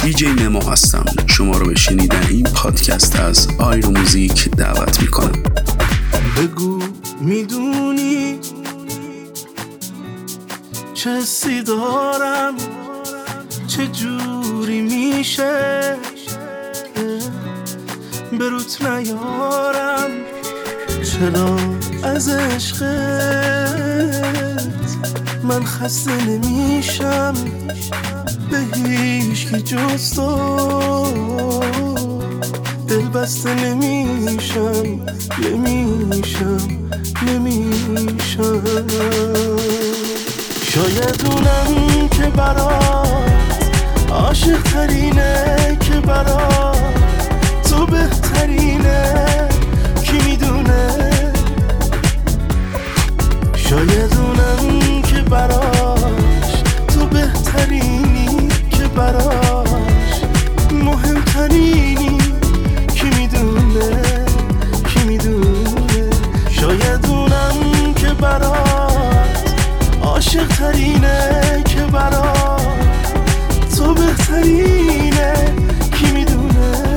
دیجی ممو هستم. شما رو به شنیدن این پادکست از آیرو موزیک دعوت میکنم. بگو میدونی چه حسی دارم، چه جوری میشه بروت نیارم، چرا از عشقت من خسته نمیشم، به هیچ کی جز تو دل بسته نمیشم. شاید اونم که برات عاشق ترینه، که برات تو بهترینه، کی میدونه. شاید اونم که براش تو بهترینی، که براش مهمترینی، کی میدونه. شاید اونم که برات عاشق ترینه، که برات تو بهترینه، کی میدونه.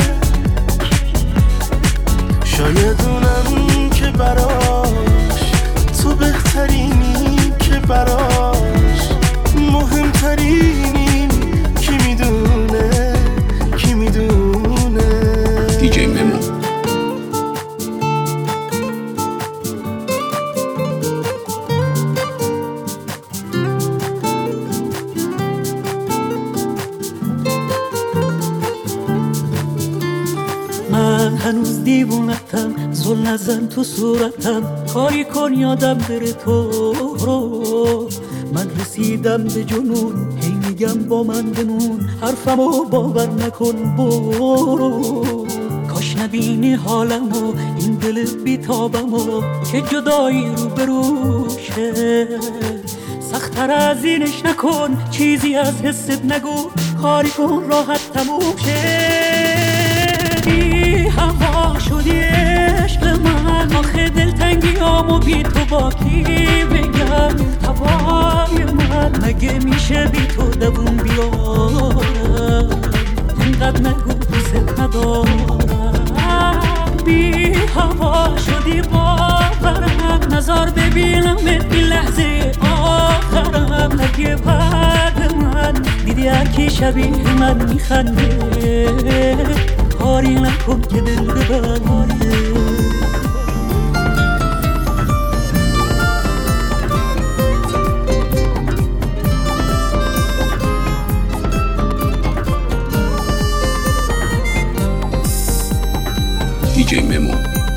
شاید اونم که براش تو بهترینی، که براش مهمترینی، کی میدونه. دیجی ممو. من هنوز دیوونتم، زل نزن تو صورتم، کاری کن یادم بره تو رو. من رسیدم به جنون، هی میگم با من بمون، حرفمو باور نکن برو. کاش نبینی حالمو، این دل بیتابمو که جدایی رو بروشه. سخت‌تر از اینش نکن، چیزی از حست نگو، کاری کن راحت تموم شه. هوا شدی عشق من، آخه دلتنگیامو بی تو با کی بگم. هوای من مگه میشه بی تو دووم بیارم، اینقدر نگو دوست ندارم. بی هوا شدی باورم، نظر ببینم این لحظه آخرم. نگه بعد من دیدی هرکی شبیه من میخنده، کاری نکن که دل ببنده. دیجی ممو.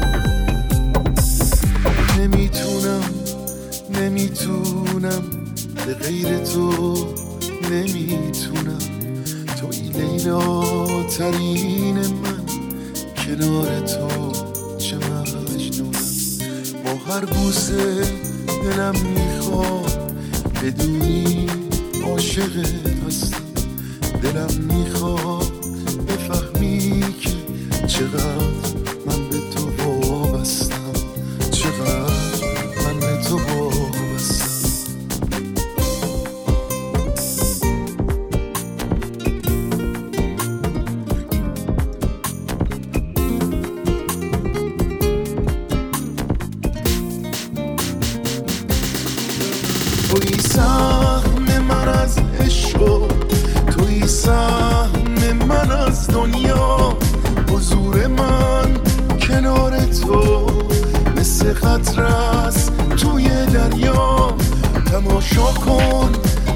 نمیتونم به غیر تو، نمیتونم. توی لیلا ترین من، کنار تو چه مجنونم. با هر بوسه دلم میخواد بدونی عاشقت هستم. دلم میخواد بفهمی که چقدر من به تو وابستم، چقدر من به تو وابستم. توی سهم من از عشق، توی سهم من از دنیا. حضور من کنار تو مثل قطره است توی دریا. تماشا کن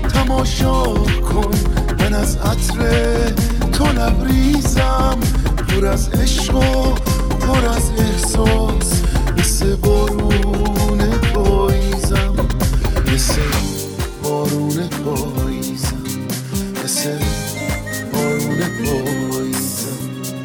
من از عطر تو لبریزم، پر از عشق و پر از احساس، مثل بارون پاییزم، مثل بارون پاییزم، مثل بارون پاییزم.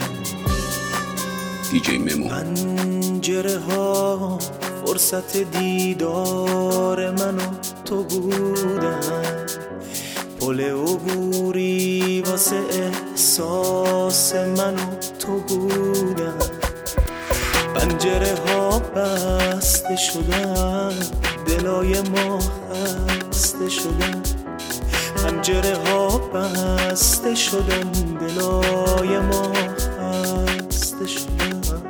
دیجی ممو. پنجره ها فرصت دیدار من و تو بودن، پل عبوری واسه احساس من و تو بودن. پنجره ها بسته شدن، دلای ما خسته شدن. پنجره ها بسته شدن، دلای ما خسته شدن.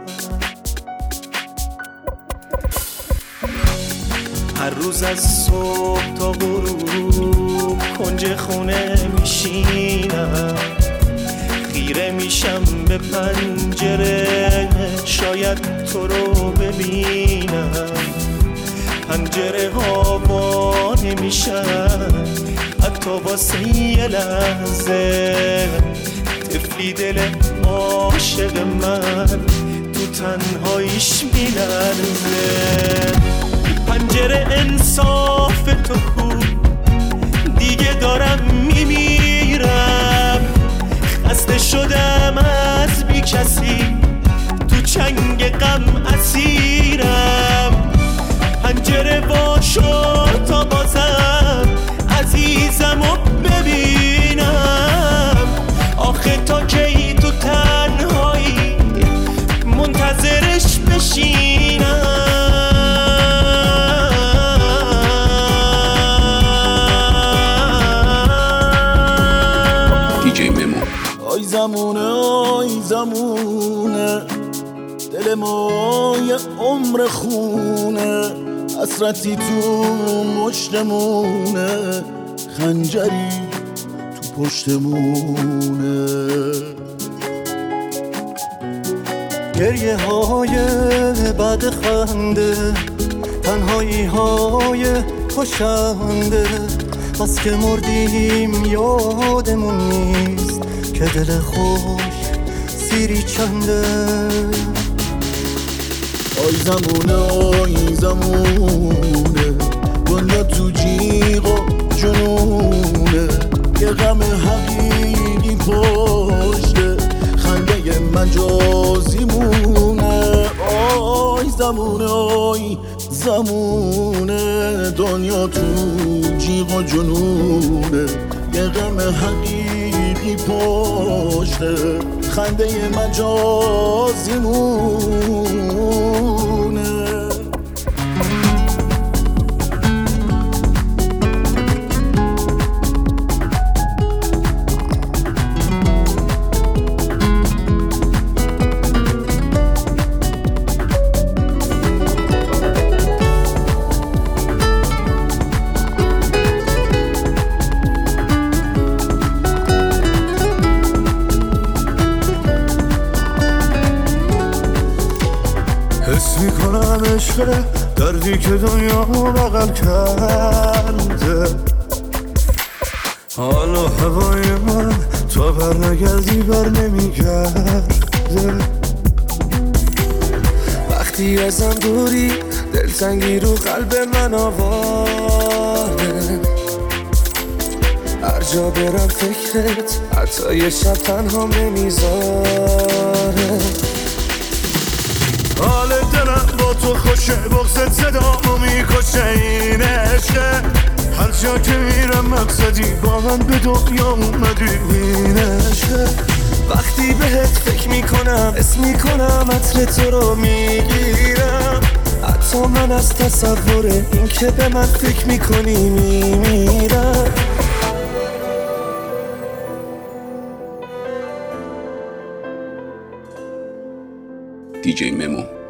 هر روز از صبح تا غروب کنج خونه میشینم، خیره میشم به پنجره شاید تو رو ببینم. پنجره ها وا نمیشن حتی واسه یه لحظه، طفلی دل عاشق من تو تنهاییش میلرزه. پنجره انصاف تو کو، دیگه دارم میمیرم، خسته شدم از بی کسی، تو چنگ غم اسیرم. پنجره وا شد تا بازم عزیزمو ببینم، آخه تا کی تو تنهایی منتظرش بشینم. آی زمونه آی زمونه، دل ما یه عمر خونه، حسرتی تو مشتمونه، خنجری تو پشتمونه. گریه های بعد خنده، تنهایی های کشنده، بس که مردیم یادمون نیست که دل خوش سیری چنده. آی زمونه آی زمونه، دنیا تو جیغ و جنونه، یه غم حقیقی پشته، خنده مجازی مونه. آی زمونه آی زمونه، دنیا تو جیغ و جنونه، یه غم حقیقی پشته، خنده مجازی مونه. حس میکنم عشق دردی که دنیا بغل کرده، حالا هوای من تا بر نگردی بر نمیگرده. وقتی ازم دوری دلتنگی رو قلب من آواره، هر جا برم فکرت حتی یه شب تنها نمیذاره. حال دلم با تو خوشه، بغضت صدامو میکشه، این عشقه هر جا که میرم مقصدی، با من به دنیا اومدی، این عشقه. وقتی بهت فکر میکنم اسم میکنم عطر تو رو میگیرم، حتی من از تصور این که به من فکر میکنی میمیرم. دیجی ممو.